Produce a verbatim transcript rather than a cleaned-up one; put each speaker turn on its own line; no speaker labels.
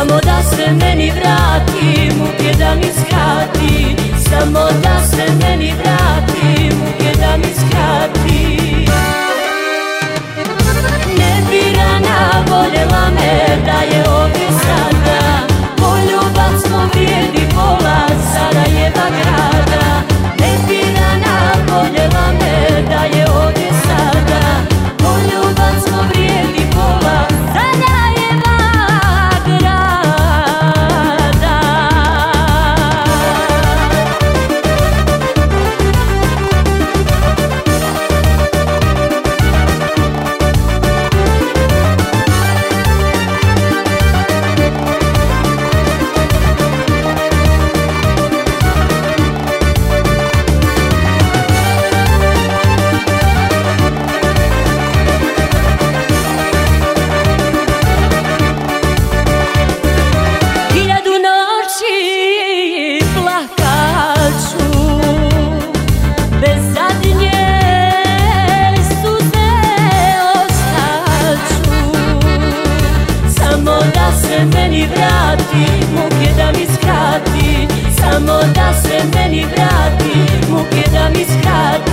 samo da se meni vrati, muke da mi skrati, samo da se meni vrati, muke da mi skrati. Nebirana voljela me da je ovdje sada, poljubac smo vrijedi pola Sarajeva grada. Nebirana voljela me da je ovdje sada, poljubac smo vrijedi pola Sarajeva grada. Meni vrati, muke da mi skrati, samo da se meni vrati, muke da mi skrati.